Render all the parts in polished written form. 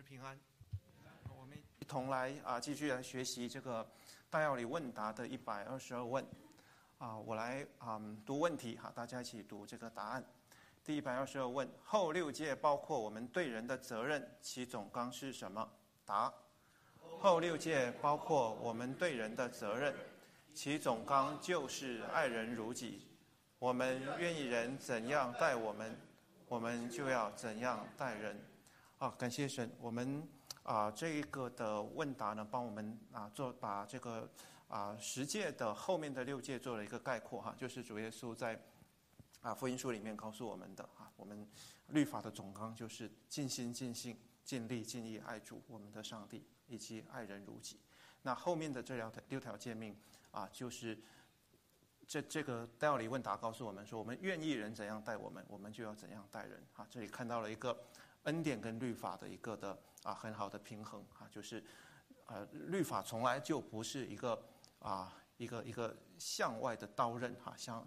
日平安。我们一同来继续来学习这个大要理问答的122问我来读问题大家一起读这个答案。第122问：后六诫包括我们对人的责任，其总纲是什么？答：后六诫包括我们对人的责任，其总纲就是爱人如己。我们愿意人怎样待我们，我们就要怎样待人。感谢神，我们这一个的问答呢，帮我们把这个10诫的后面的6诫做了一个概括就是主耶稣在福音书里面告诉我们的我们律法的总纲就是尽心尽性尽力尽意爱主我们的上帝，以及爱人如己。那后面的这6条诫命就是这个大要理问答告诉我们说，我们愿意人怎样待我们，我们就要怎样待人这里看到了一个恩典跟律法的一个的很好的平衡就是律法从来就不是一个向外的刀刃像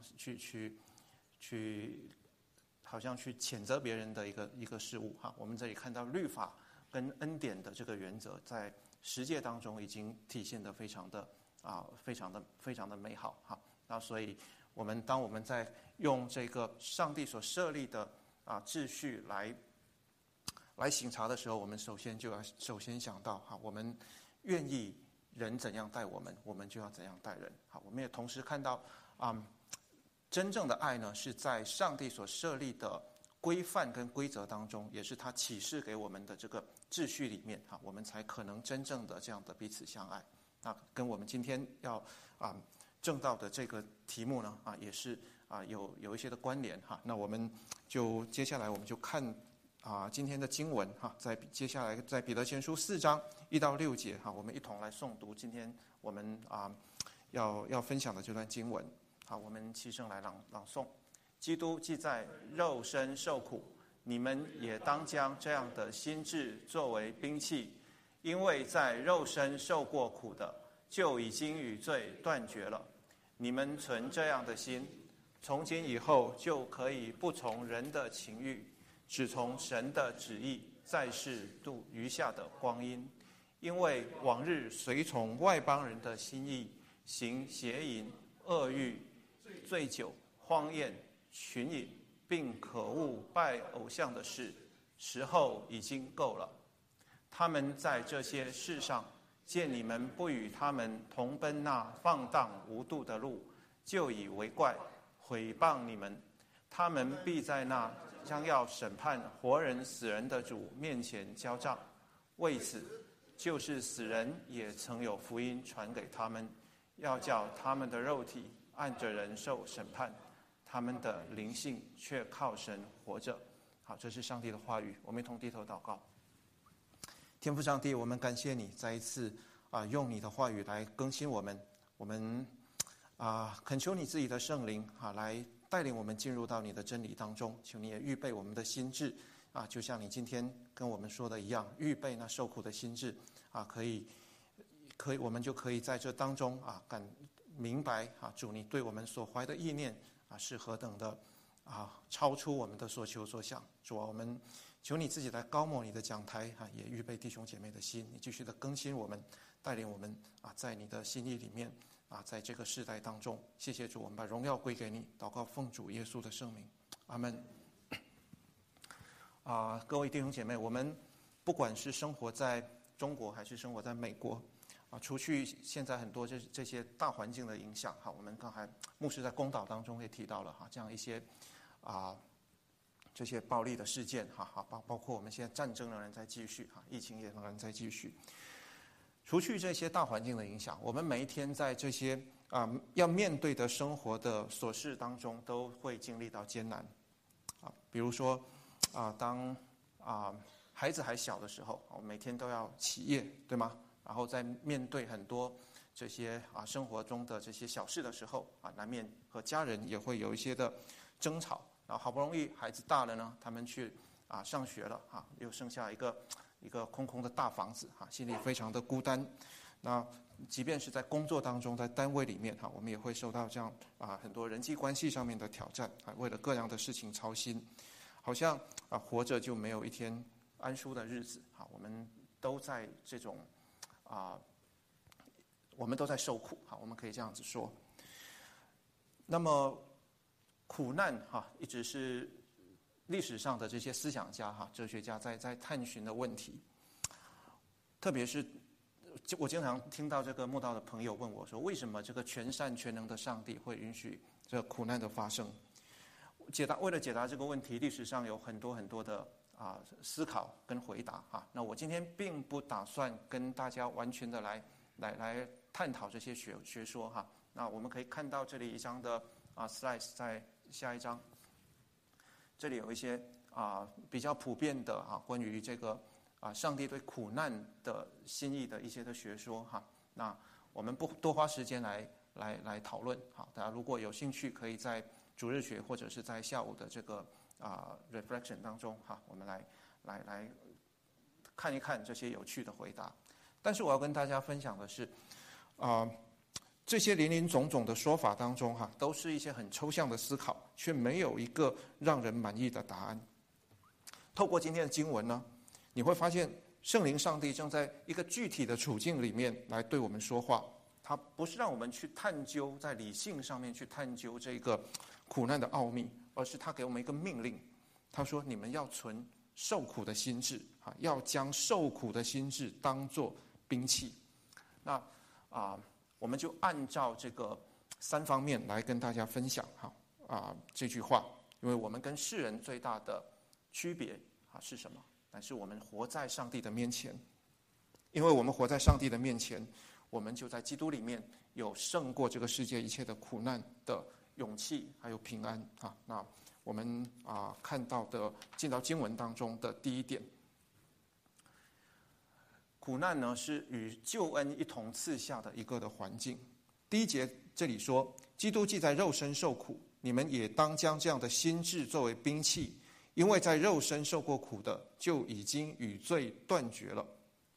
去好像去谴责别人的一个事物我们这里看到律法跟恩典的这个原则在10诫当中已经体现得非常的美好那所以当我们在用这个上帝所设立的秩序来省察的时候，我们首先想到我们愿意人怎样待我们，我们就要怎样待人我们也同时看到真正的爱呢，是在上帝所设立的规范跟规则当中，也是他启示给我们的这个秩序里面我们才可能真正的这样的彼此相爱。那跟我们今天要正道的这个题目呢也是有一些的关联那我们接下来我们就看今天的经文接下来在彼得前书4章1到6节我们一同来诵读今天我们要分享的这段经文我们齐声来朗诵。基督既在肉身受苦，你们也当将这样的心志作为兵器，因为在肉身受过苦的，就已经与罪断绝了。你们存这样的心，从今以后就可以不从人的情欲，只从神的旨意，在世度余下的光阴。因为往日随从外邦人的心意，行邪淫、恶欲、醉酒、荒宴、群饮，并可恶拜偶像的事，时候已经够了。他们在这些事上见你们不与他们同奔那放荡无度的路，就以为怪，毁谤你们。他们必在那将要审判活人死人的主面前交账。为此，就是死人也曾有福音传给他们，要叫他们的肉体按着人受审判，他们的灵性却靠神活着。好，这是上帝的话语，我们一同低头祷告。天父上帝，我们感谢你再一次用你的话语来更新我们，我们恳求你自己的圣灵来带领我们进入到你的真理当中，求你也预备我们的心智就像你今天跟我们说的一样，预备那受苦的心智可以我们就可以在这当中敢明白主你对我们所怀的意念是何等的超出我们的所求所想。主我们求你自己来高抹你的讲台也预备弟兄姐妹的心，你继续的更新我们，带领我们在你的心意里面在这个世代当中。谢谢主，我们把荣耀归给你，祷告奉主耶稣的圣名，阿们。各位弟兄姐妹，我们不管是生活在中国还是生活在美国除去现在很多这些大环境的影响我们刚才牧师在公导当中也提到了这样一些这些暴力的事件包括我们现在战争仍然在继续疫情也仍然在继续。除去这些大环境的影响，我们每一天在这些要面对的生活的琐事当中都会经历到艰难比如说当孩子还小的时候，我们每天都要起夜，对吗？然后在面对很多这些生活中的这些小事的时候难免和家人也会有一些的争吵。然后好不容易孩子大了呢，他们去上学了又剩下一个空空的大房子心里非常的孤单。那即便是在工作当中，在单位里面我们也会受到这样很多人际关系上面的挑战为了各样的事情操心，好像活着就没有一天安舒的日子我们都在这种我们都在受苦，我们可以这样子说。那么苦难一直是历史上的这些思想家哲学家在探寻的问题。特别是我经常听到这个慕道的朋友问我说，为什么这个全善全能的上帝会允许这个苦难的发生？为了解答这个问题，历史上有很多很多的思考跟回答那我今天并不打算跟大家完全的来探讨这些学说那我们可以看到这里一张的slides， 在下一张，这里有一些比较普遍的关于这个上帝对苦难的心意的一些的学说那我们不多花时间来讨论大家如果有兴趣，可以在主日学或者是在下午的这个reflection 当中我们来看一看这些有趣的回答。但是我要跟大家分享的是这些林林总总的说法当中都是一些很抽象的思考，却没有一个让人满意的答案。透过今天的经文呢，你会发现圣灵上帝正在一个具体的处境里面来对我们说话。他不是让我们去探究，在理性上面去探究这个苦难的奥秘，而是他给我们一个命令。他说你们要存受苦的心志要将受苦的心志当作兵器。那我们就按照这个3方面来跟大家分享这句话。因为我们跟世人最大的区别是什么？但是我们活在上帝的面前。因为我们活在上帝的面前，我们就在基督里面有胜过这个世界一切的苦难的勇气还有平安那我们看到的进到经文当中的第一点，苦难呢是与救恩一同赐下的一个的环境。第1节这里说，基督既在肉身受苦，你们也当将这样的心志作为兵器，因为在肉身受过苦的，就已经与罪断绝了。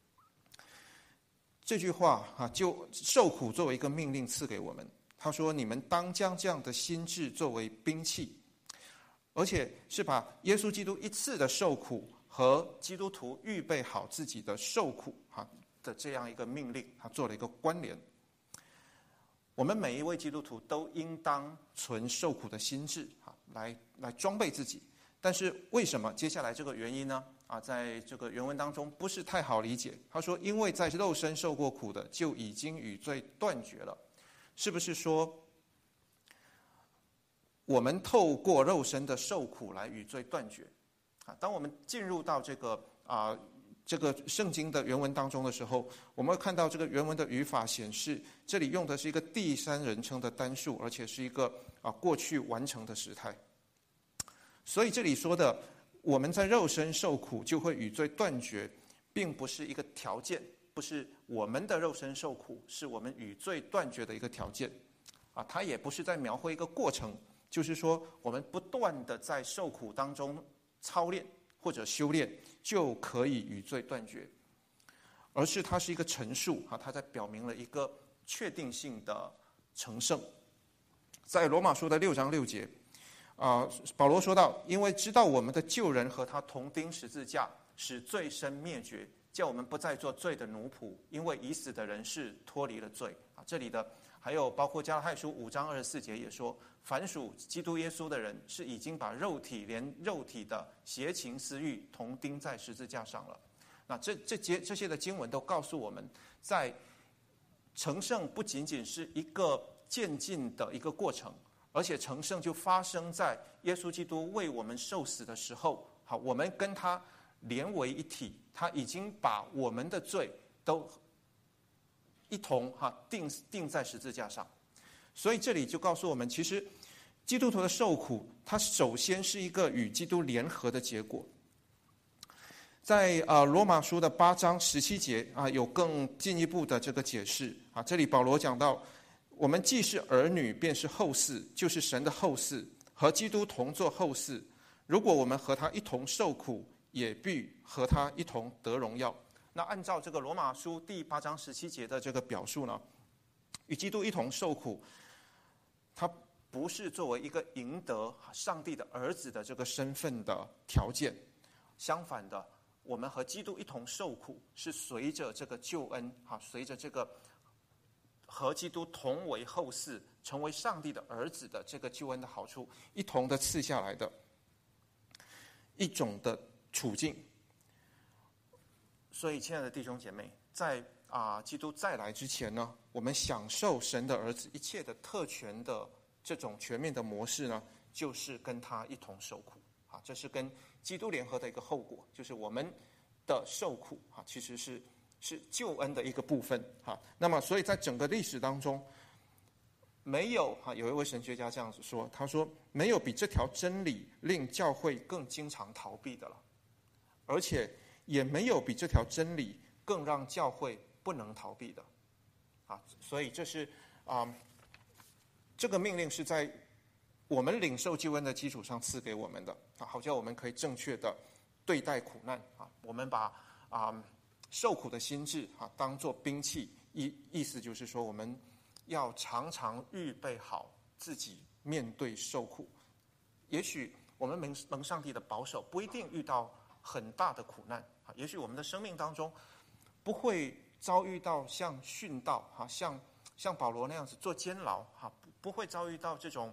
这句话就受苦作为一个命令赐给我们。他说你们当将这样的心志作为兵器，而且是把耶稣基督一次的受苦和基督徒预备好自己的受苦的这样一个命令，他做了一个关联。我们每一位基督徒都应当存受苦的心志来装备自己。但是为什么接下来这个原因呢在这个原文当中不是太好理解。他说因为在肉身受过苦的，就已经与罪断绝了。是不是说我们透过肉身的受苦来与罪断绝当我们进入到这个圣经的原文当中的时候，我们会看到这个原文的语法显示，这里用的是一个第3人称的单数，而且是一个过去完成的时态。所以这里说的我们在肉身受苦就会与罪断绝，并不是一个条件，不是我们的肉身受苦是我们与罪断绝的一个条件它也不是在描绘一个过程，就是说我们不断的在受苦当中操练或者修炼就可以与罪断绝，而是它是一个陈述它在表明了一个确定性的成圣。在罗马书的6章6节保罗说到，因为知道我们的旧人和他同钉十字架，使罪身灭绝，叫我们不再做罪的奴仆，因为已死的人是脱离了罪这里的还有包括加拉太书5章24节也说，凡属基督耶稣的人是已经把连肉体的邪情私欲同钉在十字架上了。那这些的经文都告诉我们，在成圣不仅仅是一个渐进的一个过程，而且成圣就发生在耶稣基督为我们受死的时候我们跟他连为一体，他已经把我们的罪都一同钉在十字架上。所以这里就告诉我们，其实基督徒的受苦，它首先是一个与基督联合的结果。在罗马书的8章17节有更进一步的这个解释这里保罗讲到，我们既是儿女，便是后嗣，就是神的后嗣，和基督同作后嗣。如果我们和他一同受苦，也必和他一同得荣耀。那按照这个罗马书第8章17节的这个表述呢，与基督一同受苦，他不是作为一个赢得上帝的儿子的这个身份的条件。相反的， 我们和基督一同受苦，是随着这个救恩随着这个和基督同为后嗣，成为上帝的儿子的这个救恩的好处，一同的赐下来的一种的处境。所以，亲爱的弟兄姐妹，在基督再来之前呢，我们享受神的儿子一切的特权的这种全面的模式呢，就是跟他一同受苦这是跟基督联合的一个后果，就是我们的受苦其实是救恩的一个部分那么，所以在整个历史当中，没有有一位神学家这样子说，他说没有比这条真理令教会更经常逃避的了，而且也没有比这条真理更让教会不能逃避的所以这是这个命令是在我们领受救恩的基础上赐给我们的好叫我们可以正确的对待苦难我们把受苦的心志当作兵器，意思就是说，我们要常常预备好自己面对受苦。也许我们蒙上帝的保守，不一定遇到很大的苦难也许我们的生命当中不会遭遇到像殉道像保罗那样子做监牢不会遭遇到这种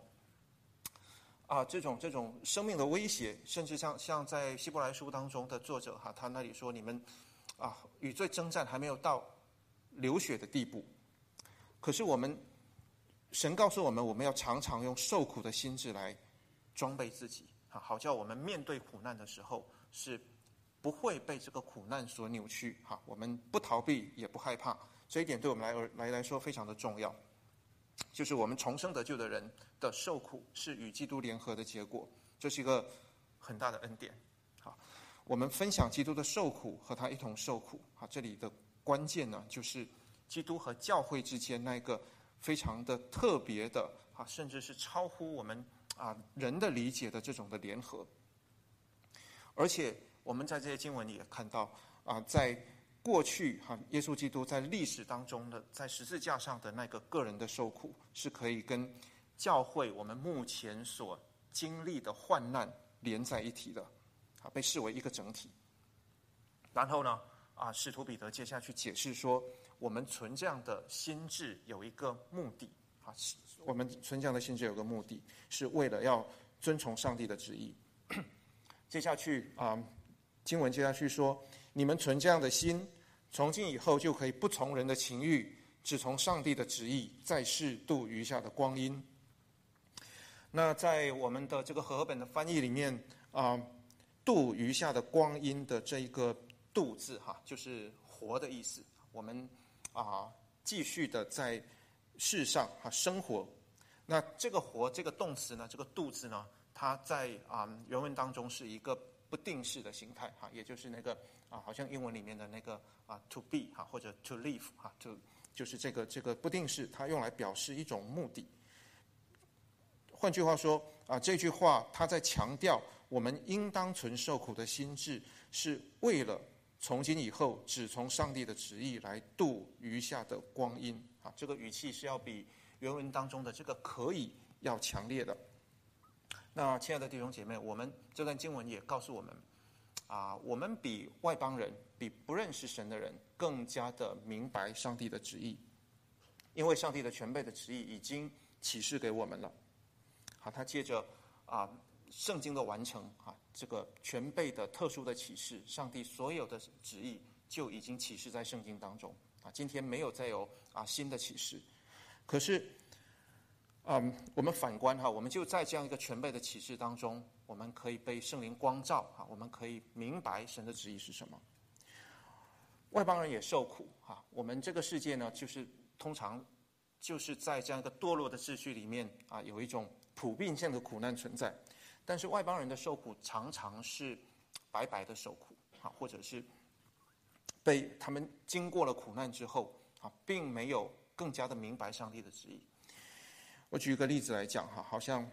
生命的威胁，甚至像在希伯来书当中的作者他那里说，你们与罪征战还没有到流血的地步。可是神告诉我们，我们要常常用受苦的心志来装备自己好叫我们面对苦难的时候是不会被这个苦难所扭曲我们不逃避也不害怕，这一点对我们来说非常的重要。就是我们重生得救的人的受苦是与基督联合的结果，这是一个很大的恩典我们分享基督的受苦，和他一同受苦这里的关键呢，就是基督和教会之间那个非常的特别的甚至是超乎我们人的理解的这种的联合。而且我们在这些经文里也看到在过去耶稣基督在历史当中的在十字架上的那个个人的受苦，是可以跟教会我们目前所经历的患难连在一起的被视为一个整体。然后呢使徒彼得接下去解释说，我们存这样的心志有一个目的我们存这样的心志有个目的，是为了要遵从上帝的旨意。接下去经文接下去说，你们存这样的心，从今以后就可以不从人的情欲，只从上帝的旨意，在世度余下的光阴。那在我们的这个和合本的翻译里面度余下的光阴的这一个度字就是活的意思。我们继续的在世上生活。那这个活这个动词呢，这个度字呢，它在原文当中是一个不定式的形态也就是那个好像英文里面的那个to be或者 to live就是这个不定式，它用来表示一种目的。换句话说这句话它在强调我们应当存受苦的心志，是为了从今以后只从上帝的旨意来度余下的光阴这个语气是要比原文当中的这个可以要强烈的。那亲爱的弟兄姐妹，我们这段经文也告诉我们我们比外邦人，比不认识神的人更加的明白上帝的旨意，因为上帝的全备的旨意已经启示给我们了他借着圣经的完成这个全备的特殊的启示，上帝所有的旨意就已经启示在圣经当中今天没有再有新的启示。可是我们反观我们就在这样一个全备的启示当中，我们可以被圣灵光照我们可以明白神的旨意是什么。外邦人也受苦我们这个世界呢，就是通常就是在这样一个堕落的秩序里面有一种普遍性的苦难存在，但是外邦人的受苦常常是白白的受苦或者是被他们经过了苦难之后并没有更加的明白上帝的旨意。我举一个例子来讲好像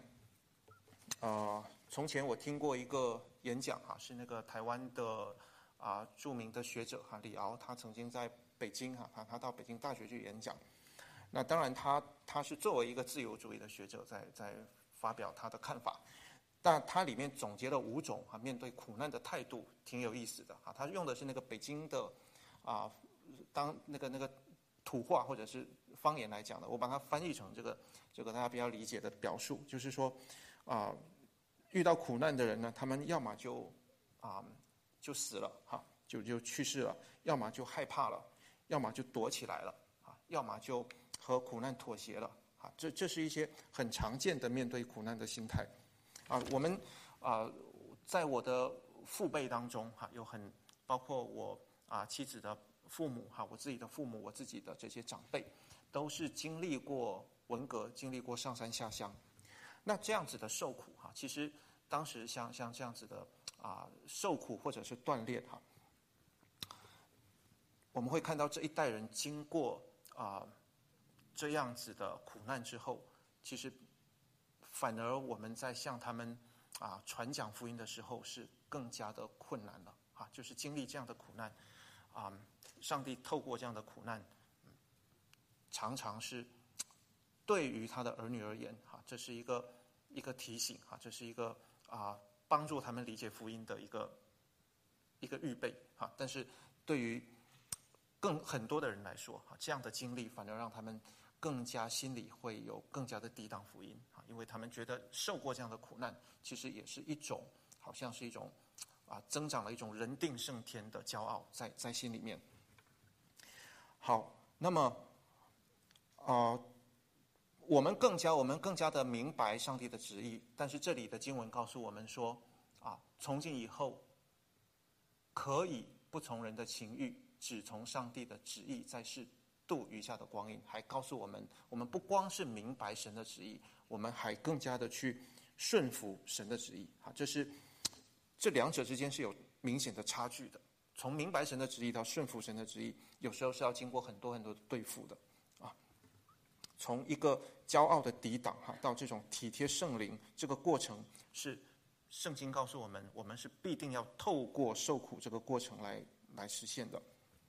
从前我听过一个演讲是那个台湾的著名的学者李敖，他曾经在北京他到北京大学去演讲。那当然他是作为一个自由主义的学者在发表他的看法。 但它里面总结了5种面对苦难的态度，挺有意思的他用的是那个北京的当那个土话或者是方言来讲的，我把它翻译成这个大家比较理解的表述，就是说遇到苦难的人呢，他们要么就死了就去世了，要么就害怕了，要么就躲起来了要么就和苦难妥协了这是一些很常见的面对苦难的心态我们在我的父辈当中有包括我妻子的父母我自己的父母，我自己的这些长辈，都是经历过文革，经历过上山下乡。那这样子的受苦其实当时像这样子的受苦或者是锻炼我们会看到这一代人经过这样子的苦难之后，其实反而我们在向他们传讲福音的时候是更加的困难了就是经历这样的苦难上帝透过这样的苦难常常是对于他的儿女而言这是一个提醒这是一个帮助他们理解福音的一个预备但是对于很多的人来说这样的经历反而让他们更加心里会有更加的抵挡福音因为他们觉得受过这样的苦难其实也是一种好像是一种增长了一种人定胜天的骄傲在心里面。好，那么我们更加的明白上帝的旨意，但是这里的经文告诉我们说从今以后可以不从人的情欲，只从上帝的旨意，在世度余下的光阴。还告诉我们，我们不光是明白神的旨意，我们还更加的去顺服神的旨意这两者之间是有明显的差距的。从明白神的旨意到顺服神的旨意，有时候是要经过很多的对付的从一个骄傲的抵挡到这种体贴圣灵，这个过程是圣经告诉我们，我们是必定要透过受苦这个过程来实现的。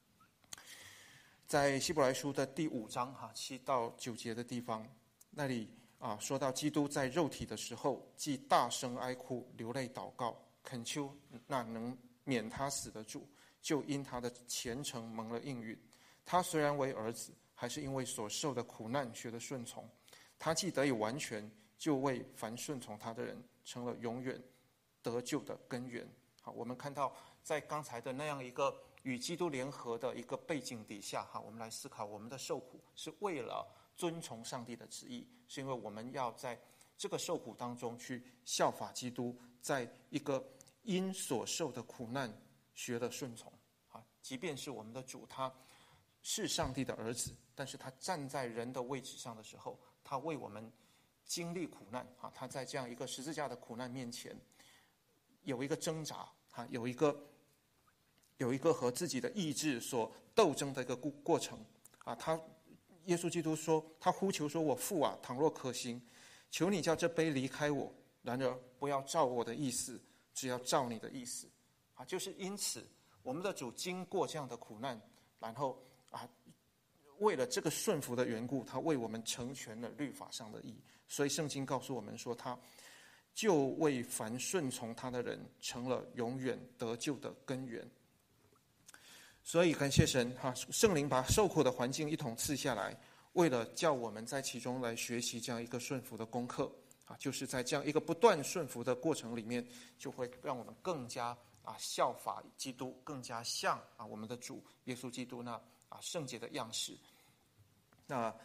在希伯来书的第5章7到9节的地方，那里说到基督在肉体的时候，既大声哀哭，流泪祷告，恳求那能免他死的主，就因他的虔诚蒙了应允。他虽然为儿子，还是因为所受的苦难学的顺从。他既得以完全，就为凡顺从他的人成了永远得救的根源。我们看到在刚才的那样一个与基督联合的一个背景底下我们来思考，我们的受苦是为了遵从上帝的旨意，是因为我们要在这个受苦当中去效法基督，在一个因所受的苦难学了顺从即便是我们的主他是上帝的儿子，但是他站在人的位置上的时候，他为我们经历苦难他在这样一个十字架的苦难面前有一个挣扎有一个和自己的意志所斗争的一个过程耶稣基督说，他呼求说，我父倘若可行，求你叫这杯离开我，然而不要照我的意思，只要照你的意思就是因此我们的主经过这样的苦难，然后为了这个顺服的缘故，他为我们成全了律法上的义。所以圣经告诉我们说，他就为凡顺从他的人成了永远得救的根源。所以感谢神圣灵把受苦的环境一同赐下来，为了叫我们在其中来学习这样一个顺服的功课就是在这样一个不断顺服的过程里面，就会让我们更加效法基督，更加像我们的主耶稣基督那圣洁的样式。那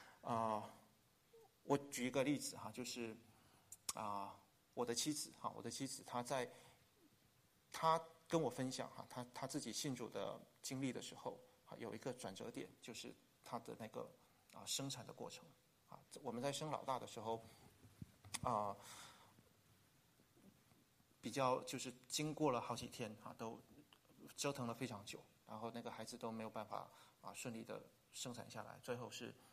我举一个例子就是我的妻子她跟我分享她自己信主的经历的时候有一个转折点，就是她的那个生产的过程我们在生老大的时候比较就是经过了好几天都折腾了非常久，然后那个孩子都没有办法顺利的生产下来，最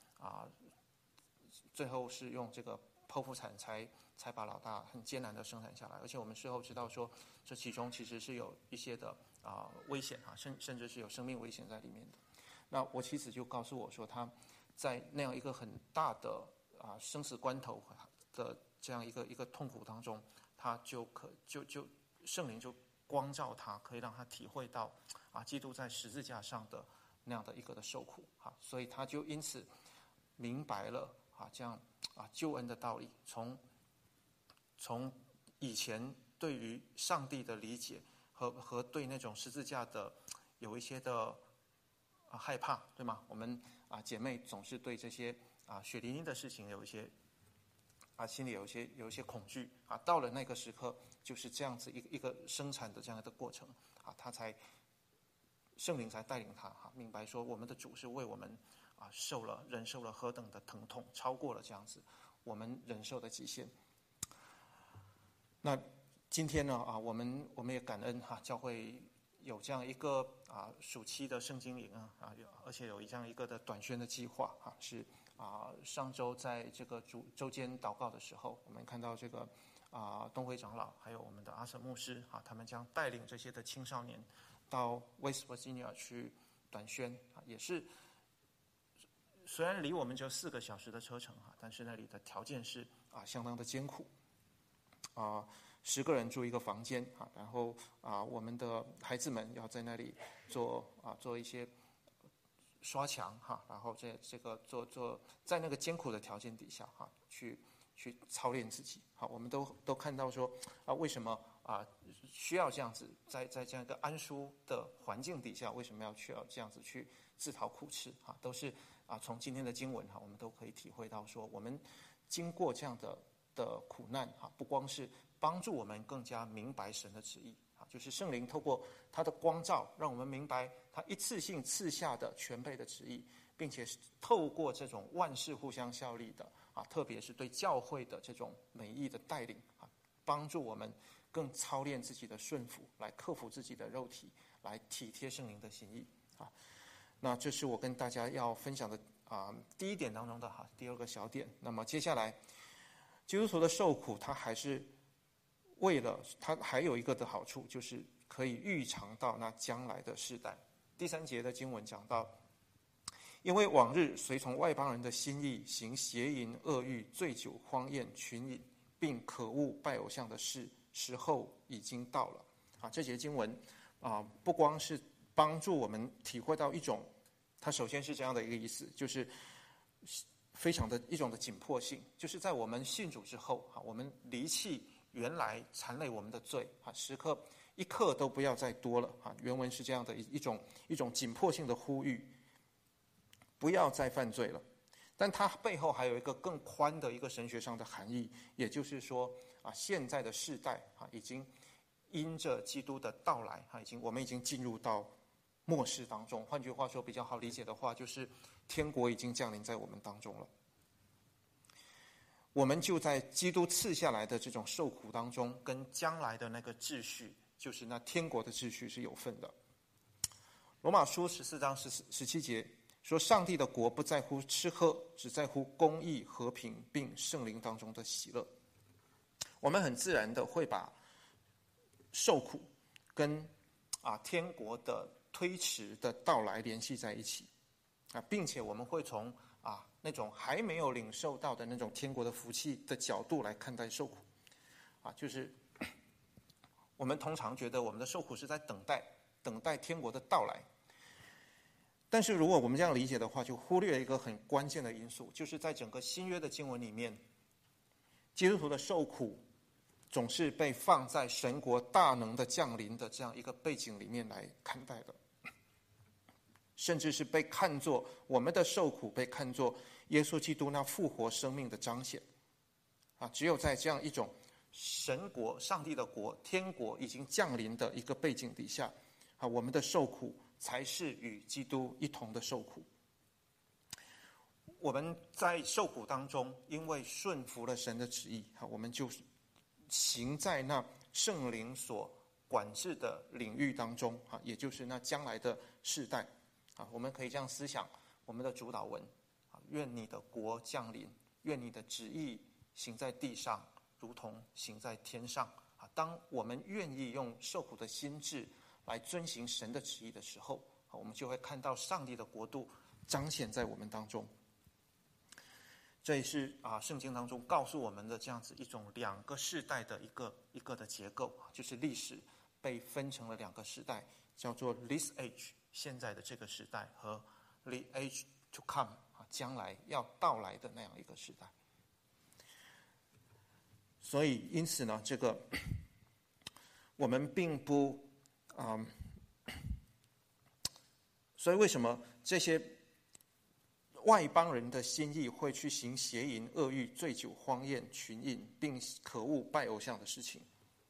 后是用这个剖腹产才把老大很艰难的生产下来。而且我们事后知道说，这其中其实是有一些的危险甚至是有生命危险在里面的。那我妻子就告诉我说，她在那样一个很大的生死关头的这样一个痛苦当中， 他就圣灵就光照他，可以让他体会到基督在十字架上的那样的一个的受苦所以他就因此明白了这样救恩的道理，从以前对于上帝的理解和对那种十字架的有一些的害怕，对吗？我们姐妹总是对这些血淋淋的事情有一些心里有一些恐惧到了那个时刻，就是这样子一个生产的这样的过程圣灵才带领他明白说，我们的主是为我们忍受了何等的疼痛，超过了这样子我们忍受的极限。那今天呢我们也感恩教会有这样一个暑期的圣经营而且有这样一个的短宣的计划是上周在这个周间祷告的时候，我们看到这个东辉长老还有我们的阿瑟牧师他们将带领这些的青少年到 West Virginia 去短宣也是虽然离我们就4个小时的车程但是那里的条件是相当的艰苦10个人住一个房间然后我们的孩子们要在那里做一些刷墙然后这个做在那个艰苦的条件底下去操练自己我们都看到说为什么需要这样子在这样一个安舒的环境底下，为什么需要这样子去自讨苦吃都是从今天的经文我们都可以体会到说，我们经过这样的苦难不光是帮助我们更加明白神的旨意就是圣灵透过他的光照，让我们明白他一次性赐下的全备的旨意，并且透过这种万事互相效力的特别是对教会的这种美意的带领帮助我们更操练自己的顺服，来克服自己的肉体，来体贴圣灵的心意那这是我跟大家要分享的第一点当中的第2个小点。那么接下来基督徒的受苦，他还是为了他还有一个的好处，就是可以预尝到那将来的世代。第3节的经文讲到，因为往日随从外邦人的心意，行邪淫、恶欲、醉酒、荒宴、群饮，并可恶拜偶像的事，时候已经到了这节经文不光是帮助我们体会到一种，它首先是这样的一个意思，就是非常的一种的紧迫性，就是在我们信主之后我们离弃原来缠累我们的罪时刻一刻都不要再多了原文是这样的一种紧迫性的呼吁，不要再犯罪了。但它背后还有一个更宽的一个神学上的含义，也就是说现在的世代已经因着基督的到来我们已经进入到末世当中。换句话说，比较好理解的话，就是天国已经降临在我们当中了。我们就在基督赐下来的这种受苦当中，跟将来的那个秩序，就是那天国的秩序是有份的。罗马书14章17节说，上帝的国不在乎吃喝，只在乎公义、和平，并圣灵当中的喜乐。我们很自然的会把受苦跟天国的推迟的到来联系在一起并且我们会从那种还没有领受到的那种天国的福气的角度来看待受苦就是我们通常觉得我们的受苦是在等待天国的到来，但是如果我们这样理解的话，就忽略了一个很关键的因素，就是在整个新约的经文里面，基督徒的受苦总是被放在神国大能的降临的这样一个背景里面来看待的，甚至是被看作我们的受苦被看作耶稣基督那复活生命的彰显只有在这样一种神国、上帝的国、天国已经降临的一个背景底下我们的受苦才是与基督一同的受苦。我们在受苦当中，因为顺服了神的旨意我们就行在那圣灵所管制的领域当中也就是那将来的世代我们可以这样思想我们的主祷文愿你的国降临，愿你的旨意行在地上如同行在天上当我们愿意用受苦的心志来遵行神的旨意的时候我们就会看到上帝的国度彰显在我们当中。 这也是圣经当中告诉我们的这样子一种两个世代的一个的结构，就是历史被分成了两个时代，叫做 this age 现在的这个时代和 the age to come 将来要到来的那样一个时代。所以因此呢，这个我们并不所以为什么这些外邦人的心意会去行邪淫、恶欲、醉酒、荒宴、群饮，并可恶拜偶像的事情？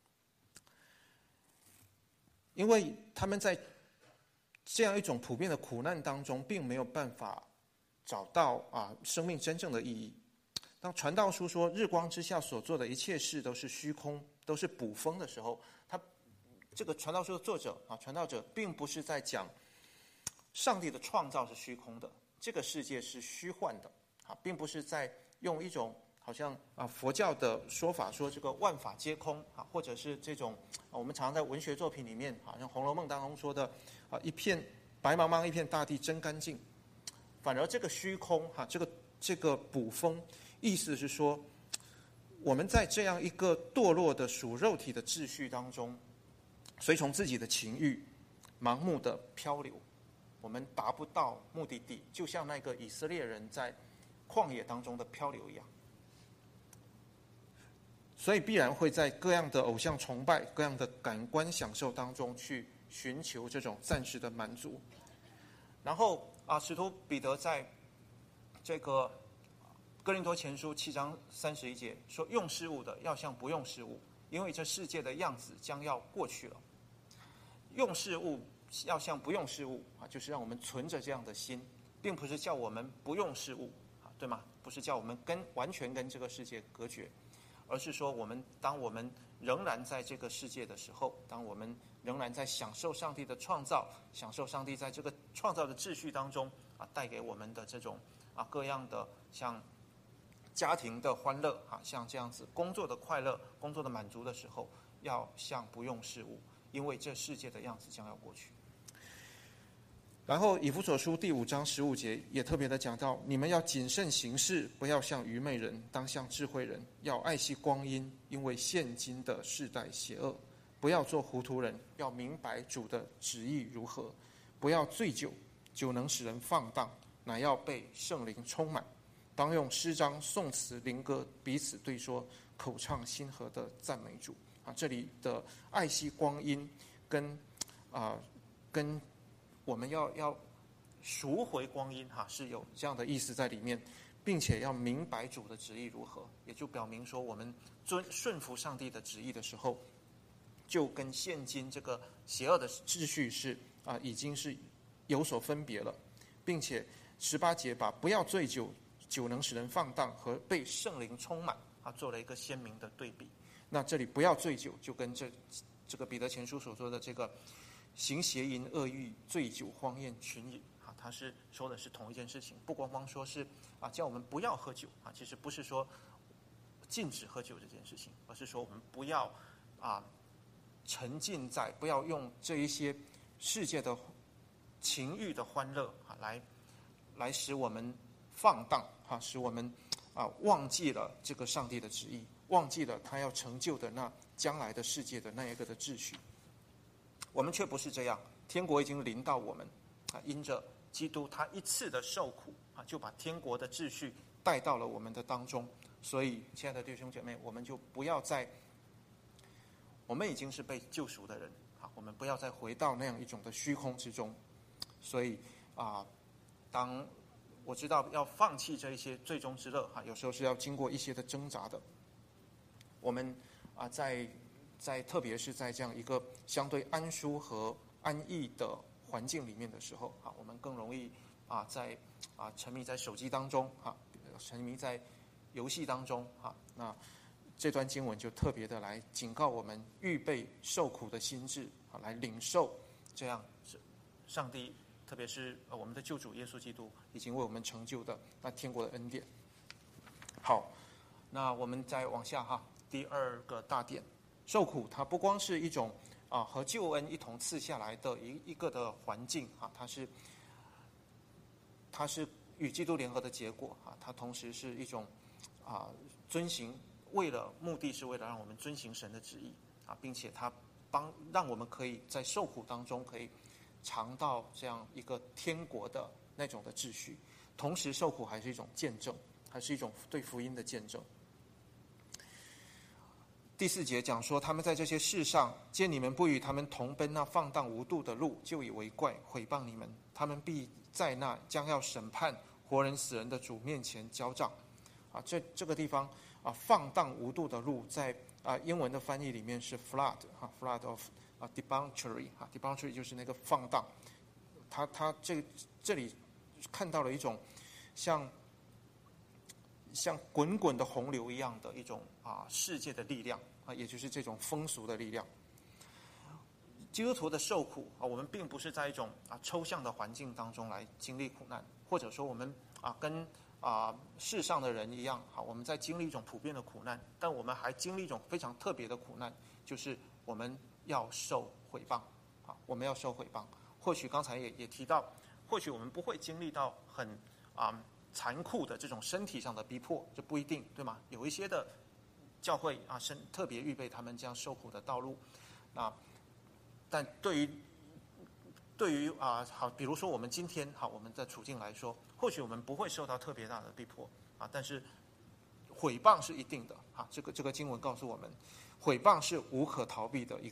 因为他们在这样一种普遍的苦难当中，并没有办法找到生命真正的意义。当传道书说日光之下所做的一切事都是虚空，都是捕风的时候，他这个传道书的作者传道者并不是在讲上帝的创造是虚空的，这个世界是虚幻的并不是在用一种好像佛教的说法说这个万法皆空或者是这种我们常常在文学作品里面像《红楼梦》当中说的一片白茫茫一片大地真干净，反而这个虚空这个捕风，意思是说我们在这样一个堕落的属肉体的秩序当中，随从自己的情欲盲目的漂流，我们达不到目的地，就像那个以色列人在旷野当中的漂流一样。所以必然会在各样的偶像崇拜、各样的感官享受当中去寻求这种暂时的满足。然后使徒彼得在这个哥林多前书7章31节说，用事物的要像不用事物，因为这世界的样子将要过去了。用事物要像不用事物就是让我们存着这样的心，并不是叫我们不用事物对吗？不是叫我们完全跟这个世界隔绝，而是说当我们仍然在这个世界的时候，当我们仍然在享受上帝的创造，享受上帝在这个创造的秩序当中带给我们的这种各样的像家庭的欢乐像这样子工作的快乐、工作的满足的时候，要像不用事物，因为这世界的样子将要过去。然后以弗所书第5章15节也特别的讲到，你们要谨慎行事，不要像愚昧人，当像智慧人，要爱惜光阴，因为现今的世代邪恶。不要做糊涂人，要明白主的旨意如何。不要醉酒，酒能使人放荡，乃要被圣灵充满。当用诗章、颂词、灵歌彼此对说，口唱心和的赞美主。这里的爱惜光阴跟我们要赎回光阴是有这样的意思在里面，并且要明白主的旨意如何，也就表明说我们顺服上帝的旨意的时候，就跟现今这个邪恶的秩序是已经是有所分别了，并且18节把不要醉酒，酒能使人放荡和被圣灵充满做了一个鲜明的对比。那这里不要醉酒，就跟这个彼得前书所说的这个行邪淫、恶欲、醉酒、荒宴、群饮他是说的是同一件事情，不光光说是叫我们不要喝酒其实不是说禁止喝酒这件事情，而是说我们不要沉浸在，不要用这一些世界的情欲的欢乐来使我们放荡使我们忘记了这个上帝的旨意，忘记了他要成就的那将来的世界的那一个的秩序。我们却不是这样，天国已经临到我们因着基督他一次的受苦就把天国的秩序带到了我们的当中。所以亲爱的弟兄姐妹，我们就不要再，我们已经是被救赎的人我们不要再回到那样一种的虚空之中。所以当我知道要放弃这一些最终之乐有时候是要经过一些的挣扎的。我们在特别是在这样一个相对安舒和安逸的环境里面的时候我们更容易在沉迷在手机当中沉迷在游戏当中那这段经文就特别的来警告我们，预备受苦的心志来领受这样上帝特别是我们的救主耶稣基督已经为我们成就的那天国的恩典。好，那我们再往下第二个大点，受苦它不光是一种和救恩一同赐下来的一个的环境它是与基督联合的结果啊，它同时是一种遵行，目的是为了让我们遵行神的旨意啊，并且它让我们可以在受苦当中可以尝到这样一个天国的那种的秩序，同时受苦还是一种见证，还是一种对福音的见证。第4节讲说，他们在这些事上见你们不与他们同奔那放荡无度的路，就以为怪，毁谤你们。他们必在那将要审判活人死人的主面前交账。这个地方放荡无度的路，在英文的翻译里面是 flood of debauchery，debauchery 就是那个放荡。他这里看到了一种像滚滚的洪流一样的一种世界的力量也就是这种风俗的力量。基督徒的受苦我们并不是在一种抽象的环境当中来经历苦难，或者说我们跟世上的人一样我们在经历一种普遍的苦难，但我们还经历一种非常特别的苦难，就是我们要受毁谤我们要受毁谤。或许刚才也提到，或许我们不会经历到很残酷的这种身体上的逼迫，这不一定，对吗？有一些的教会特别预备他们这样受苦的道路但对于比如说我们今天我们的处境来说，或许我们不会受到特别大的逼迫但是毁谤是一定的这个经文告诉我们，毁谤是无可逃避的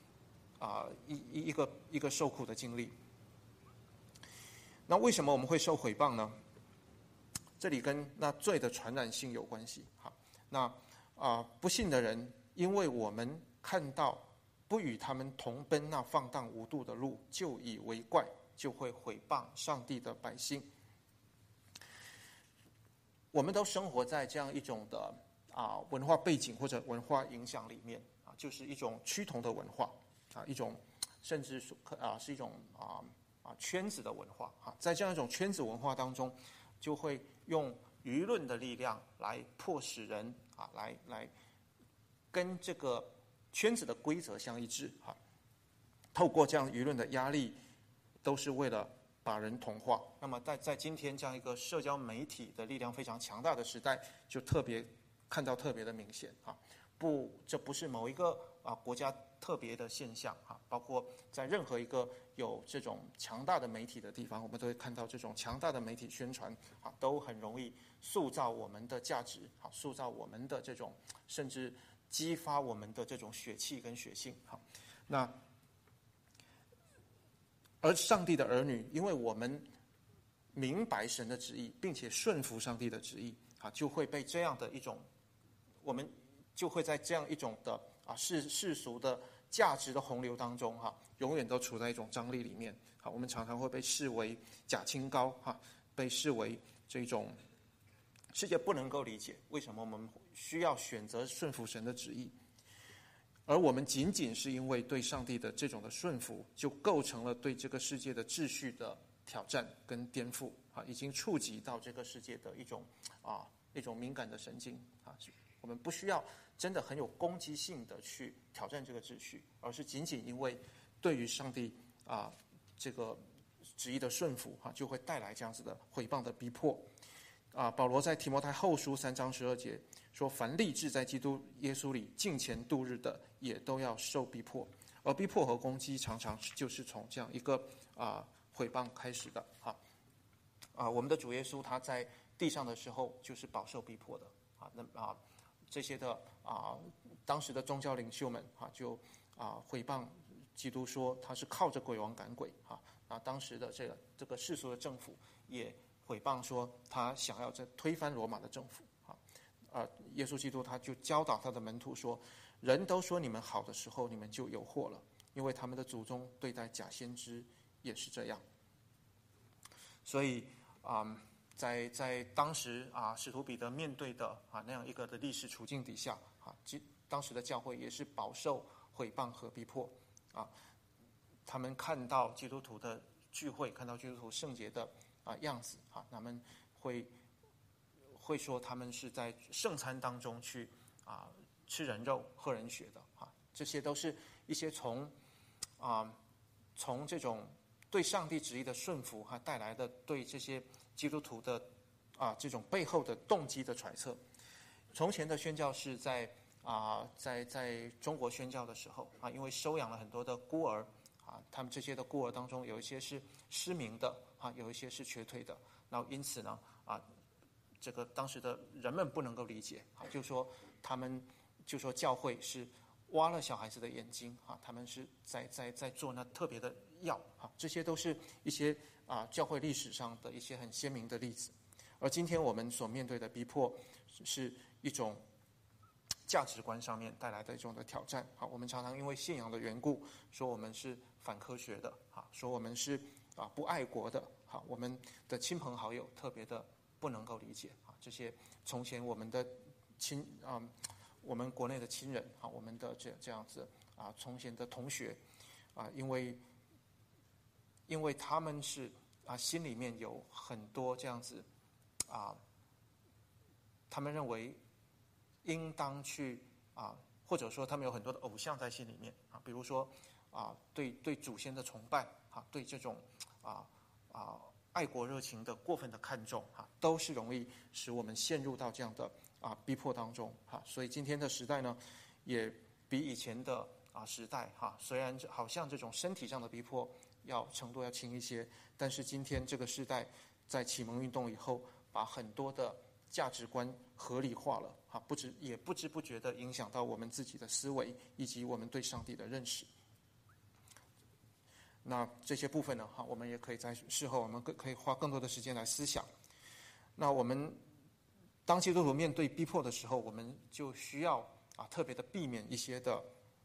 一个受苦的经历。那为什么我们会受毁谤呢？这里跟那罪的传染性有关系那不信的人，因为我们看到不与他们同奔那放荡无度的路，就以为怪，就会毁谤上帝的百姓。我们都生活在这样一种的文化背景或者文化影响里面就是一种趋同的文化一种甚至是一种圈子的文化在这样一种圈子文化当中，就会用舆论的力量来迫使人来跟这个圈子的规则相一致透过这样舆论的压力，都是为了把人同化。那么在今天这样一个社交媒体的力量非常强大的时代，就看到特别的明显这不是某一个国家特别的现象包括在任何一个有这种强大的媒体的地方，我们都会看到这种强大的媒体宣传都很容易塑造我们的价值塑造我们的这种，甚至激发我们的这种血气跟血性而上帝的儿女，因为我们明白神的旨意，并且顺服上帝的旨意就会被这样的一种，我们就会在这样一种的世俗的价值的洪流当中永远都处在一种张力里面我们常常会被视为假清高被视为这种世界不能够理解为什么我们需要选择顺服神的旨意，而我们仅仅是因为对上帝的这种的顺服，就构成了对这个世界的秩序的挑战跟颠覆已经触及到这个世界的一种敏感的神经我们不需要真的很有攻击性的去挑战这个秩序，而是仅仅因为对于上帝这个旨意的顺服就会带来这样子的毁谤的逼迫保罗在提摩太后书3章12节说，凡立志在基督耶稣里敬虔度日的，也都要受逼迫，而逼迫和攻击常常就是从这样一个毁谤开始的我们的主耶稣他在地上的时候就是饱受逼迫的这些的当时的宗教领袖们就毁谤基督，说他是靠着鬼王赶鬼当时的这个世俗的政府也毁谤说他想要推翻罗马的政府耶稣基督他就教导他的门徒说，人都说你们好的时候，你们就有祸了，因为他们的祖宗对待假先知也是这样。所以在当时使徒彼得面对的那样一个的历史处境底下当时的教会也是饱受毁谤和逼迫他们看到基督徒的聚会，看到基督徒圣洁的样子他们会说他们是在圣餐当中去吃人肉喝人血的这些都是一些从这种对上帝旨意的顺服哈带来的对这些基督徒的这种背后的动机的揣测。从前的宣教士在中国宣教的时候因为收养了很多的孤儿他们这些的孤儿当中有一些是失明的有一些是瘸腿的，然后因此呢这个当时的人们不能够理解就说教会是挖了小孩子的眼睛他们是在做那特别的药这些都是一些教会历史上的一些很鲜明的例子。而今天我们所面对的逼迫是一种价值观上面带来的一种的挑战我们常常因为信仰的缘故说我们是反科学的说我们是不爱国的我们的亲朋好友特别的不能够理解这些从前我们的我们国内的亲人我们的这样子从前的同学因为他们是心里面有很多这样子他们认为应当去或者说他们有很多的偶像在心里面比如说对祖先的崇拜对这种爱国热情的过分的看重都是容易使我们陷入到这样的逼迫当中所以今天的时代呢，也比以前的时代虽然好像这种身体上的逼迫程度要轻一些，但是今天这个时代在启蒙运动以后，把很多的价值观合理化了也不知不觉的影响到我们自己的思维以及我们对上帝的认识。那这些部分呢我们也可以在事后我们可以花更多的时间来思想。那我们当基督徒面对逼迫的时候，我们就需要特别的避免一些的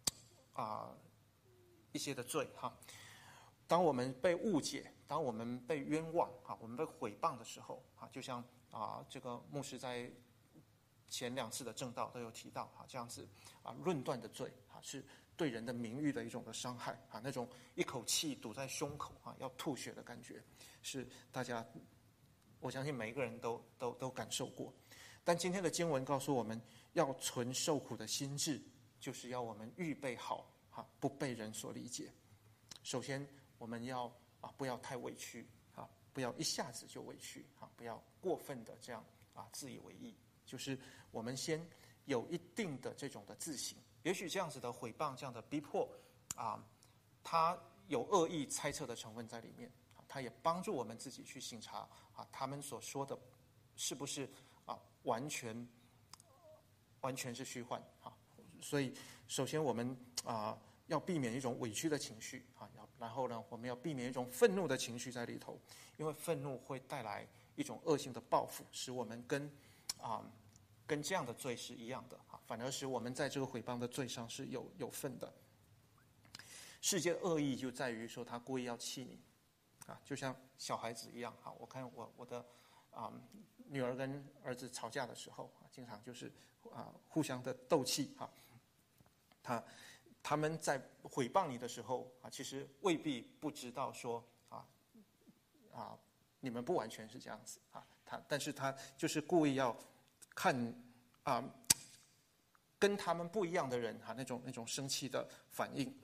罪当我们被误解，当我们被冤枉我们被毁谤的时候就像这个牧师在前2次的正道都有提到这样子论断的罪是对人的名誉的一种的伤害那种一口气堵在胸口要吐血的感觉，是大家我相信每一个人都感受过。但今天的经文告诉我们，要存受苦的心志，就是要我们预备好不被人所理解。首先我们要不要太委屈不要一下子就委屈不要过分的这样自以为意，就是我们先有一定的这种的自省。也许这样子的毁谤，这样的逼迫它有恶意猜测的成分在里面它也帮助我们自己去省察他们所说的是不是完全是虚幻所以首先我们要避免一种委屈的情绪然后呢我们要避免一种愤怒的情绪在里头，因为愤怒会带来一种恶性的报复，使我们跟这样的罪是一样的反而使我们在这个毁谤的罪上是有份的。世界的恶意就在于说他故意要气你就像小孩子一样我看我的女儿跟儿子吵架的时候经常就是互相的斗气他们在毁谤你的时候其实未必不知道说你们不完全是这样子但是他就是故意要看跟他们不一样的人那种生气的反应。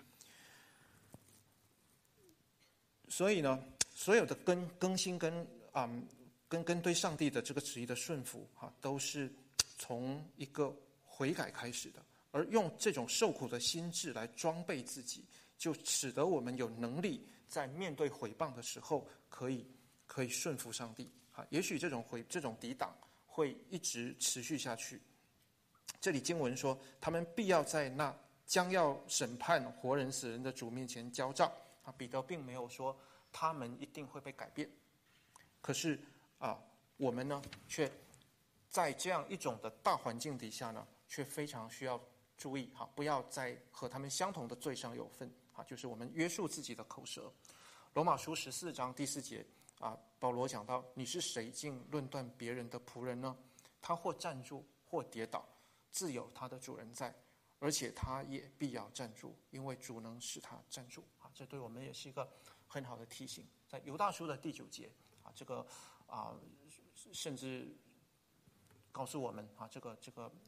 所以呢，所有的更新跟对上帝的这个旨意的顺服都是从一个悔改开始的，而用这种受苦的心志来装备自己，就使得我们有能力在面对毁谤的时候可以顺服上帝也许这种抵挡会一直持续下去。这里经文说，他们必要在那将要审判活人死人的主面前交账彼得并没有说他们一定会被改变，可是我们呢却在这样一种的大环境底下呢，却非常需要注意不要在和他们相同的罪上有份就是我们约束自己的口舌。罗马书14章第4节保罗讲到，你是谁竟论断别人的仆人呢？他或站住或跌倒，自有他的主人在，而且他也必要站住，因为主能使他站住这对我们也是一个很好的提醒。在犹大书的第9节这个甚至告诉我们这个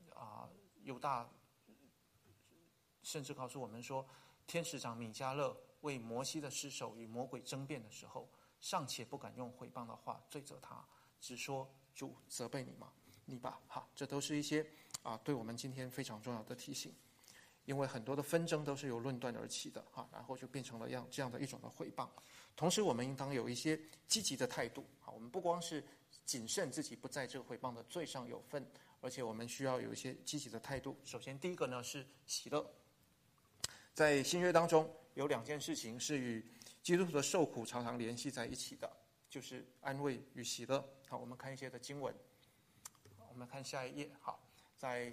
犹大甚至告诉我们说，天使长米迦勒为摩西的尸首与魔鬼争辩的时候，尚且不敢用毁谤的话罪责他，只说主责备你吧。好，这都是一些对我们今天非常重要的提醒。因为很多的纷争都是由论断而起的然后就变成了这样的一种的毁谤。同时我们应当有一些积极的态度我们不光是谨慎自己不在这个毁谤的罪上有份，而且我们需要有一些积极的态度。首先第一个呢是喜乐。在新约当中有2件事情是与基督徒的受苦常常联系在一起的，就是安慰与喜乐。好，我们看一些的经文，我们看下一页。好，在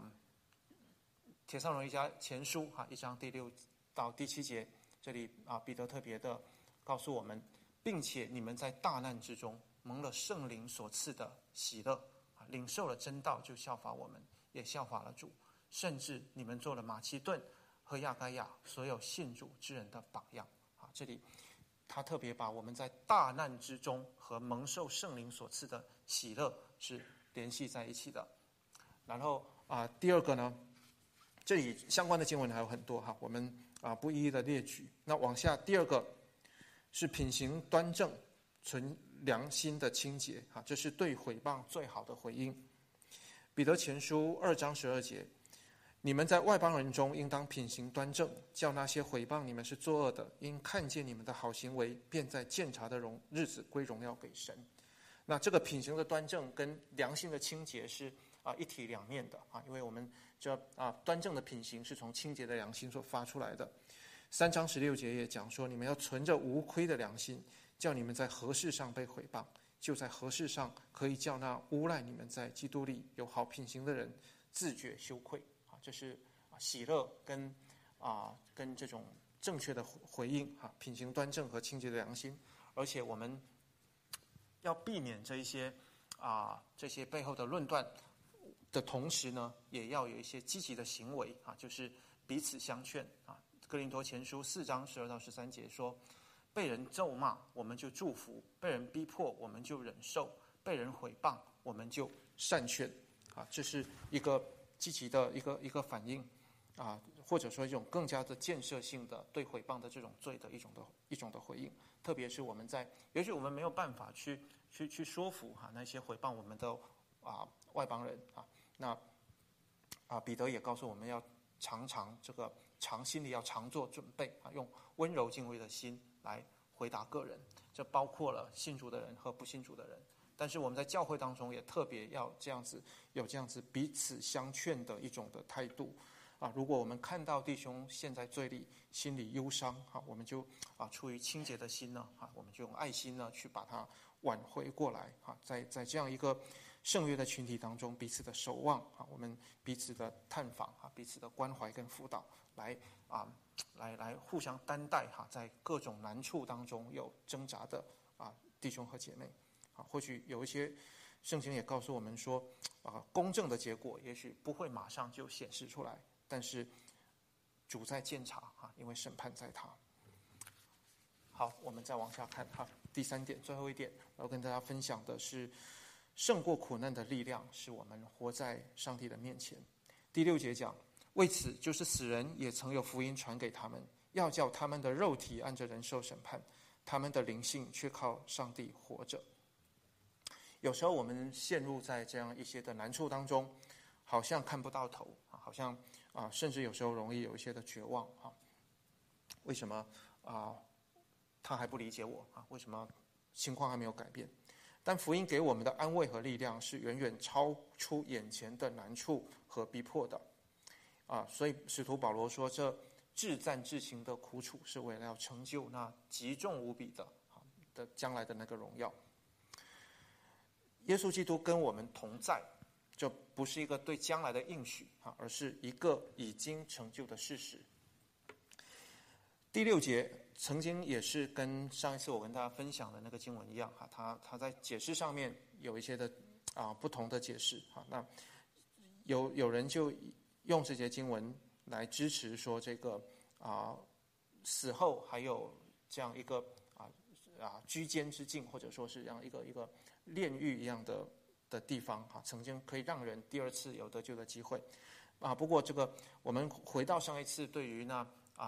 帖撒罗尼迦前书1章第6到第7节，这里彼得特别的告诉我们，并且你们在大难之中蒙了圣灵所赐的喜乐，领受了真道，就效法我们，也效法了主，甚至你们做了马其顿和亚该亚所有信主之人的榜样。这里他特别把我们在大难之中和蒙受圣灵所赐的喜乐是联系在一起的。然后第二个呢，这里相关的经文还有很多我们不一一的列举。那往下第二个是品行端正，存良心的清洁这是对毁谤最好的回应。彼得前书2章12节，你们在外邦人中应当品行端正，叫那些毁谤你们是作恶的，因看见你们的好行为，便在鉴察的日子归荣耀给神。那这个品行的端正跟良心的清洁是一体两面的因为我们这端正的品行是从清洁的良心所发出来的。3章16节也讲说，你们要存着无亏的良心，叫你们在何事上被毁谤，就在何事上可以叫那诬赖你们在基督里有好品行的人自觉羞愧这是喜乐跟这种正确的回应品行端正和清洁的良心。而且我们要避免这些背后的论断的同时呢，也要有一些积极的行为就是彼此相劝哥林多前书4章12到13节说，被人咒骂我们就祝福，被人逼迫我们就忍受，被人毁谤我们就善劝这是一个积极的一个反应或者说一种更加的建设性的对毁谤的这种罪的一种的回应。特别是我们也许我们没有办法去说服那些毁谤我们的外邦人那彼得也告诉我们要心里要常做准备用温柔敬畏的心来回答个人，这包括了信主的人和不信主的人。但是我们在教会当中也特别要有这样子彼此相劝的一种的态度如果我们看到弟兄陷在罪里，心里忧伤我们就出于清洁的心呢我们就用爱心呢去把它挽回过来在这样一个圣约的群体当中，彼此的守望我们彼此的探访彼此的关怀跟辅导，来互相担待在各种难处当中有挣扎的弟兄和姐妹或许有一些圣经也告诉我们说公正的结果也许不会马上就显示出来，但是主在鉴察因为审判在他。好，我们再往下看第3点，最后一点我要跟大家分享的是胜过苦难的力量，是我们活在上帝的面前。第6节讲，为此就是死人也曾有福音传给他们，要叫他们的肉体按着人受审判，他们的灵性却靠上帝活着。有时候我们陷入在这样一些的难处当中，好像看不到头好像甚至有时候容易有一些的绝望为什么他还不理解我为什么情况还没有改变？但福音给我们的安慰和力量是远远超出眼前的难处和逼迫的所以使徒保罗说，这至暂至轻的苦楚是为了要成就那极重无比的将来的那个荣耀。耶稣基督跟我们同在，这不是一个对将来的应许而是一个已经成就的事实。第6节曾经也是跟上一次我跟大家分享的那个经文一样他在解释上面有一些的不同的解释那有人就用这节经文来支持说这个死后还有这样一个居间之境，或者说是这样一个炼狱一样的地方曾经可以让人第2次有得救的机会不过这个我们回到上一次对于那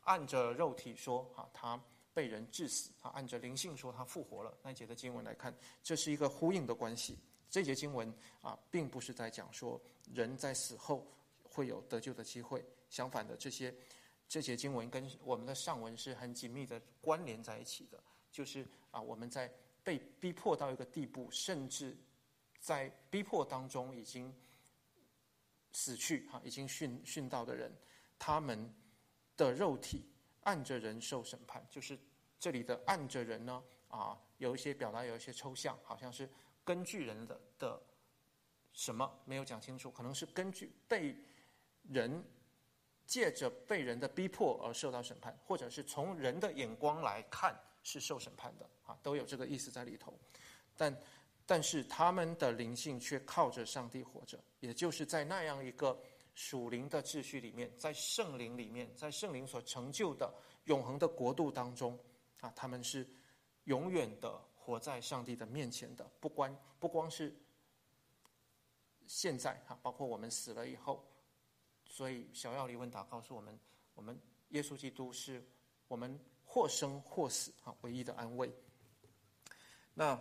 按着肉体说他被人致死，按着灵性说他复活了。那一节的经文来看，这是一个呼应的关系。这节经文并不是在讲说人在死后会有得救的机会，相反的，这节经文跟我们的上文是很紧密的关联在一起的。就是我们在被逼迫到一个地步，甚至在逼迫当中已经死去已经殉道的人，他们的肉体按着人受审判。就是这里的按着人呢有一些表达有一些抽象，好像是根据人的什么没有讲清楚，可能是根据被人借着被人的逼迫而受到审判，或者是从人的眼光来看是受审判的都有这个意思在里头。但是他们的灵性却靠着上帝活着，也就是在那样一个属灵的秩序里面，在圣灵里面，在圣灵所成就的永恒的国度当中他们是永远的活在上帝的面前的。不光是现在包括我们死了以后。所以小要理问答告诉我们耶稣基督是我们或生或死唯一的安慰。那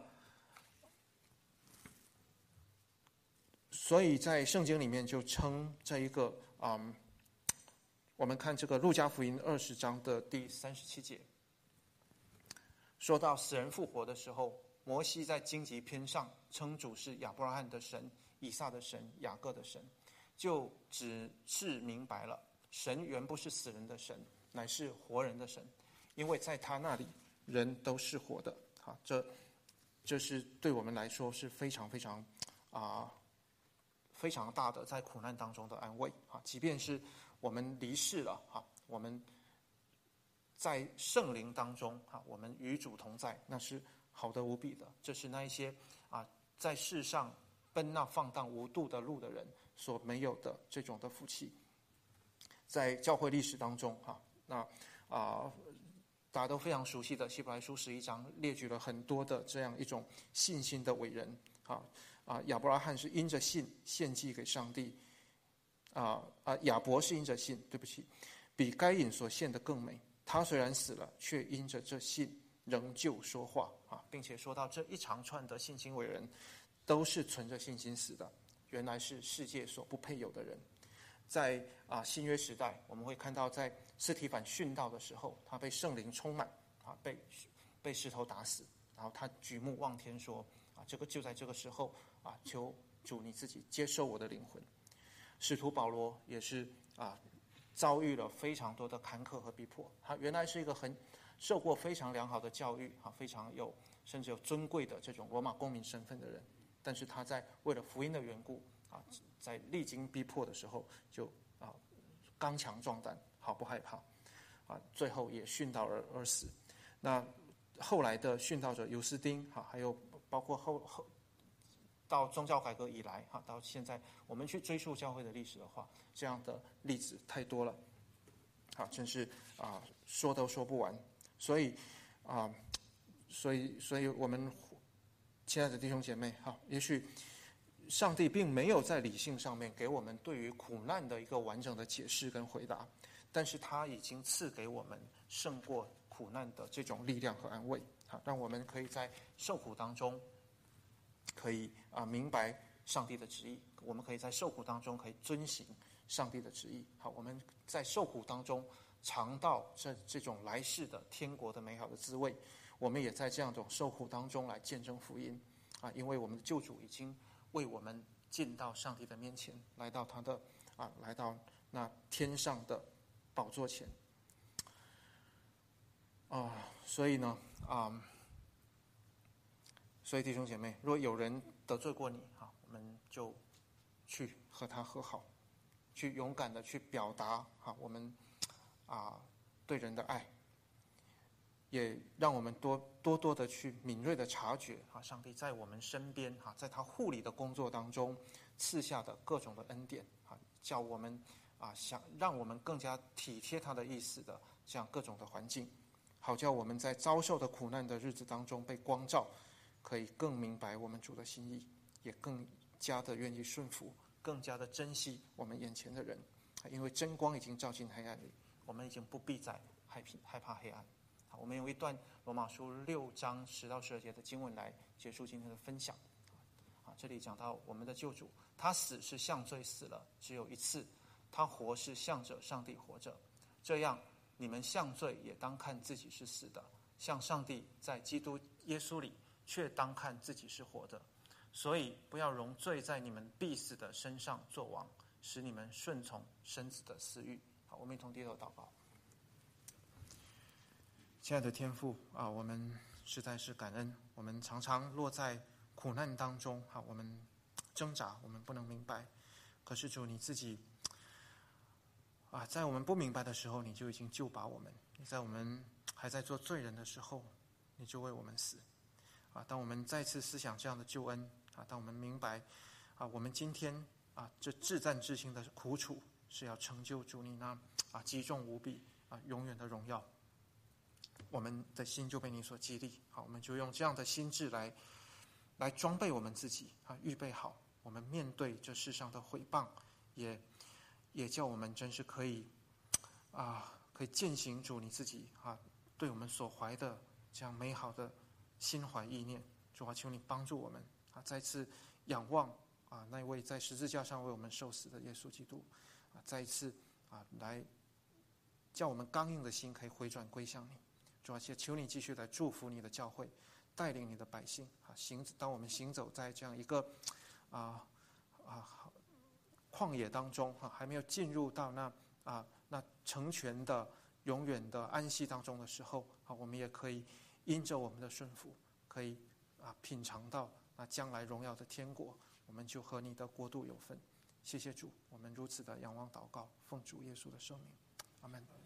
所以在圣经里面就称这一个我们看这个路加福音20章的第37节，说到死人复活的时候，摩西在荆棘篇上称主是亚伯拉罕的神、以撒的神、雅各的神，就只是明白了神原不是死人的神，乃是活人的神，因为在他那里人都是活的。这是对我们来说是非常非常非常大的在苦难当中的安慰即便是我们离世了我们在圣灵当中我们与主同在，那是好得无比的。这是那一些在世上奔那放荡无度的路的人所没有的这种的福气。在教会历史当中大家都非常熟悉的希伯来书11章列举了很多的这样一种信心的伟人亚伯拉罕是因着信献祭给上帝亚伯是因着信，对不起，比该隐所献的更美。他虽然死了，却因着这信仍旧说话并且说到这一长串的信心伟人都是存着信心死的，原来是世界所不配有的人。在新约时代，我们会看到在司提反殉道的时候，他被圣灵充满被石头打死，然后他举目望天说这个就在这个时候求主你自己接受我的灵魂。使徒保罗也是遭遇了非常多的坎坷和逼迫，他原来是一个受过非常良好的教育非常甚至有尊贵的这种罗马公民身份的人，但是他在为了福音的缘故在历经逼迫的时候就刚强壮胆，毫不害怕最后也殉道而死。那后来的殉道者尤斯丁还有包括后到宗教改革以来到现在我们去追溯教会的历史的话，这样的例子太多了真是说都说不完。所以我们亲爱的弟兄姐妹也许上帝并没有在理性上面给我们对于苦难的一个完整的解释跟回答，但是他已经赐给我们胜过苦难的这种力量和安慰让我们可以在受苦当中可以明白上帝的旨意，我们可以在受苦当中可以遵行上帝的旨意我们在受苦当中尝到这种来世的天国的美好的滋味，我们也在这样一种受苦当中来见证福音因为我们的救主已经为我们进到上帝的面前，来到他的来到那天上的宝座前所以呢所以弟兄姐妹，如果有人得罪过你我们就去和他和好，去勇敢的去表达我们对人的爱，也让我们多的去敏锐的察觉上帝在我们身边在他护理的工作当中赐下的各种的恩典叫我们想让我们更加体贴他的意思的这样各种的环境，好叫我们在遭受的苦难的日子当中被光照，可以更明白我们主的心意，也更加的愿意顺服，更加的珍惜我们眼前的人因为真光已经照进黑暗里，我们已经不必再害怕黑暗。好，我们用一段罗马书6章10到12节的经文来结束今天的分享。这里讲到我们的救主，他死是向罪死了，只有一次；他活是向着上帝活着。这样，你们向罪也当看自己是死的，向上帝在基督耶稣里却当看自己是活的。所以，不要容罪在你们必死的身上作王，使你们顺从身子的私欲。好，我们一同低头祷告。亲爱的天父啊，我们实在是感恩，我们常常落在苦难当中啊，我们挣扎，我们不能明白。可是主你自己啊，在我们不明白的时候，你就已经救拔我们；你在我们还在做罪人的时候，你就为我们死。啊，当我们再次思想这样的救恩啊，当我们明白啊，我们今天啊这至战至轻的苦楚是要成就主你那极重无比永远的荣耀，我们的心就被你所激励。好，我们就用这样的心智来装备我们自己预备好我们面对这世上的毁谤，也叫我们真是可以践行主你自己对我们所怀的这样美好的心怀意念。主啊，求你帮助我们再次仰望那位在十字架上为我们受死的耶稣基督再一次来叫我们刚硬的心可以回转归向你。主啊，求你继续来祝福你的教会，带领你的百姓当我们行走在这样一个旷野当中还没有进入到那成全的永远的安息当中的时候我们也可以因着我们的顺服，可以品尝到那将来荣耀的天国，我们就和你的国度有份。谢谢主，我们如此的仰望祷告，奉主耶稣的圣名，阿们。